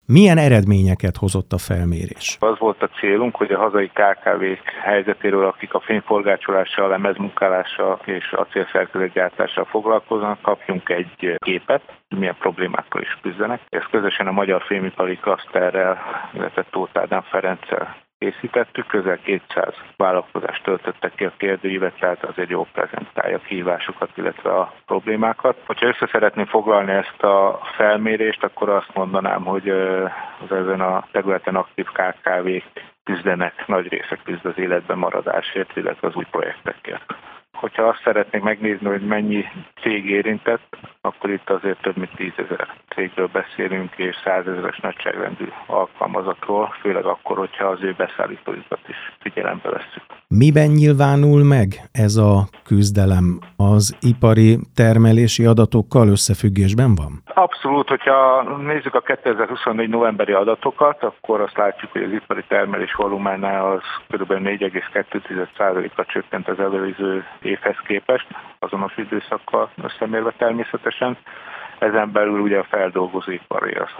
Milyen eredményeket hozott a felmérés? Az volt a célunk, hogy a hazai KKV-k helyzetéről, akik a fényforgácsolással, lemezmunkálással és acélszerkezetgyártással foglalkoznak, kapjunk egy képet, milyen problémákkal is küzdenek. Ezt közösen a Magyar Fémipari Klaszterrel, illetve Tóth Ádám Ferenccel készítettük, közel 200 vállalkozást töltöttek ki a kérdőívet, tehát azért jól prezentálja a kihívásokat, illetve a problémákat. Hogyha össze szeretném foglalni ezt a felmérést, akkor azt mondanám, hogy az ezen a területen aktív KKV-k küzdenek, nagy része küzd az életben maradásért, illetve az új projektekért. Hogyha azt szeretnék megnézni, hogy mennyi cég érintett, akkor itt azért több mint 10 000 cégről beszélünk, és 100 000-es nagyságrendű alkalmazottról, főleg akkor, hogyha az ő beszállítóikat is figyelembe vesszük. Miben nyilvánul meg ez a küzdelem? Az ipari termelési adatokkal összefüggésben van? Abszolút, hogyha nézzük a 2024 novemberi adatokat, akkor azt látjuk, hogy az ipari termelés volumene az kb. 4,2%-kal csökkent az előző évhez képest, azonos időszakkal összemérve természetesen. Ezen belül ugye a feldolgozóipari az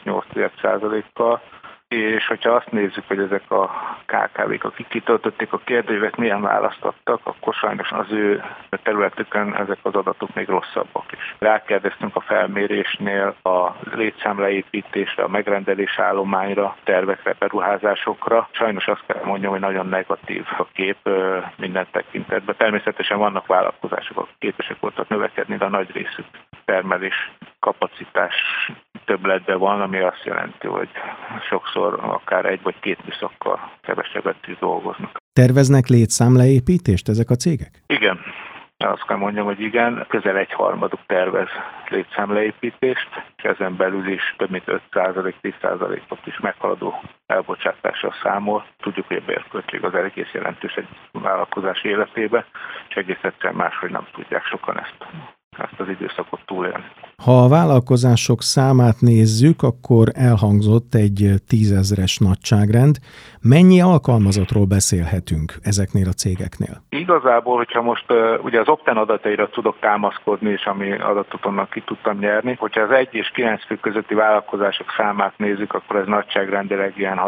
6,8%-kal, és hogyha azt nézzük, hogy ezek a KKV-k, akik kitöltötték a kérdőívet, milyen választ adtak, akkor sajnos az ő területükön ezek az adatok még rosszabbak is. Rákérdeztünk a felmérésnél a létszámleépítésre, a megrendelés állományra, tervekre, beruházásokra. Sajnos azt kell mondjam, hogy nagyon negatív a kép minden tekintetben. Természetesen vannak vállalkozások, akik képesek voltak növekedni, de a nagy részük termelés kapacitás többletben van, ami azt jelenti, hogy sokszor akár 1 vagy 2 műszakkal kevesebbet is dolgoznak. Terveznek létszámleépítést ezek a cégek? Igen. Azt kell mondjam, hogy igen, közel 1/3 tervez létszámleépítést, és ezen belül is több mint 5%, 10%-ot is meghaladó elbocsátással számol. Tudjuk, hogy a bérköltség az egész jelentős egy vállalkozás életébe, és egész egyszerűen máshogy nem tudják sokan ezt az időszakot túlélni. Ha a vállalkozások számát nézzük, akkor elhangzott egy 10 000-es nagyságrend. Mennyi alkalmazottról beszélhetünk ezeknél a cégeknél? Igazából, hogyha most ugye az Opten adataira tudok támaszkodni, és ami adatot onnan ki tudtam nyerni, hogyha az 1 és 9 fő közötti vállalkozások számát nézzük, akkor ez nagyságrendileg ilyen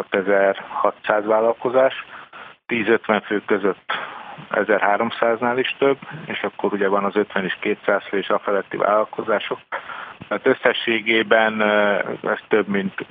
6600 vállalkozás, 10-50 fő között 1300-nál is több, és akkor ugye van az 50 és 200 fő és a feletti vállalkozások. Tehát összességében ez több mint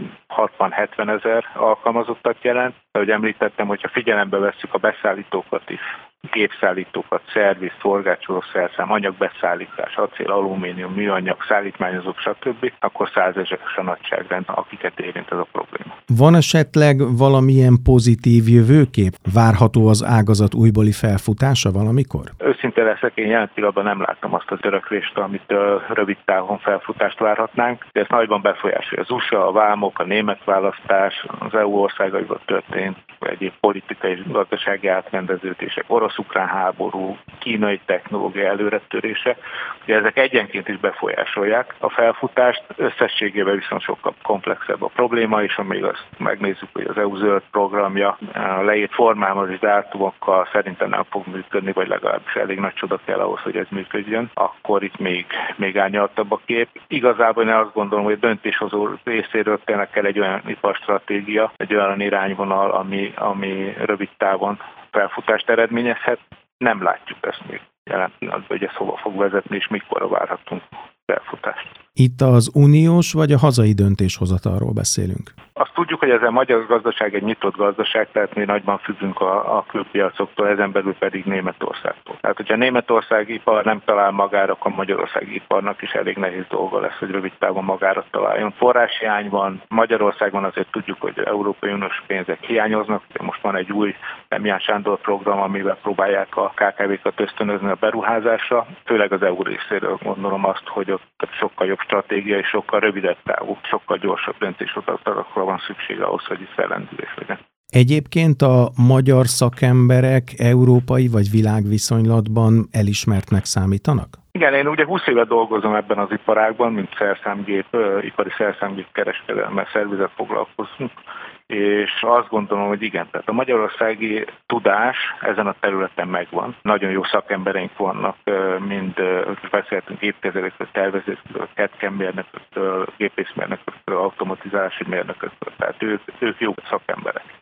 60-70 000 alkalmazottat jelent. Ahogy említettem, hogyha figyelembe vesszük a beszállítókat is, gépszállítókat, szerviz, forgácsoló szerszám, anyagbeszállítás, acél, alumínium, műanyag, szállítmányozók, stb., akkor 100 000-es a nagyságrend, akiket érint ez a probléma. Van esetleg valamilyen pozitív jövőkép? Várható az ágazat újbóli felfutása valamikor? Őszinte leszek, én jelen pillanatban nem látom azt a törekvést, amit rövid távon felfutást várhatnánk, de ez nagyban befolyásolja az USA, a vámok, a német választás, az EU országaiban történt egyéb politikai és gazdasági átrendeződések, orosz-ukrán háború, kínai technológia előretörése, ugye ezek egyenként is befolyásolják a felfutást, összességében viszont sokkal komplexebb a probléma, és amíg azt megnézzük, hogy az EU zöld programja leírt formában és dátumokkal szerintem nem fog működni, vagy legalábbis elég nagy csoda kell ahhoz, hogy ez működjön, akkor itt még árnyaltabb a kép. Igazából én azt gondolom, hogy a döntéshozó részéről tényleg kell egy olyan iparstratégia, egy olyan irányvonal, ami rövid távon felfutást eredményezhet. Nem látjuk ezt még jelen pillanatban, hogy ez hova fog vezetni, és mikorra várhatunk felfutást. Itt az uniós vagy a hazai döntéshozatalról beszélünk? Azt tudjuk, hogy ez a magyar gazdaság egy nyitott gazdaság, tehát mi nagyban függünk a külpiacoktól, ezen belül pedig Németországtól. Tehát, hogyha Németország ipar nem talál magára, akkor Magyarországi iparnak is elég nehéz dolga lesz, hogy rövid távon magára találjon. Forráshiány van, Magyarországon azért tudjuk, hogy Európai Uniós pénzek hiányoznak. Most van egy új Demján Sándor program, amivel próbálják a KKV-kat ösztönözni a beruházásra. Főleg az EU részéről gondolom azt, hogy ott sokkal jobb stratégia és sokkal rövidebb távú, sokkal gyorsabb döntéshozatalakra van szükség ahhoz, hogy itt fellendülés legyen. Egyébként a magyar szakemberek európai vagy világviszonylatban elismertnek számítanak? Igen, én ugye 20 éve dolgozom ebben az iparágban, mint ipari szerszámgép kereskedelemmel szervezet foglalkozunk, és azt gondolom, hogy igen, tehát a magyarországi tudás ezen a területen megvan. Nagyon jó szakembereink vannak, mind beszéltünk évtizedekről, tervezőkről, CAD/CAM mérnököktől, gépészmérnököktől, automatizálási mérnököktől, tehát ők jó szakemberek.